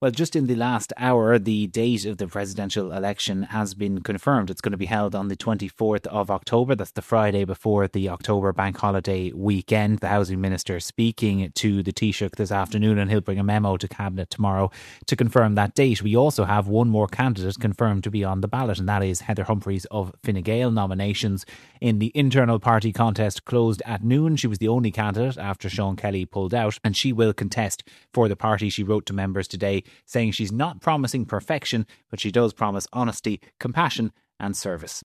Well, just in the last hour, the date of the presidential election has been confirmed. It's going to be held on the 24th of October. That's the Friday before the October bank holiday weekend. The Housing Minister speaking to the Taoiseach this afternoon, and he'll bring a memo to Cabinet tomorrow to confirm that date. We also have one more candidate confirmed to be on the ballot, and that is Heather Humphreys of Fine Gael. Nominations in the internal party contest closed at noon. She was the only candidate after Sean Kelly pulled out, and she will contest for the party. She wrote to members today saying she's not promising perfection, but she does promise honesty, compassion and service.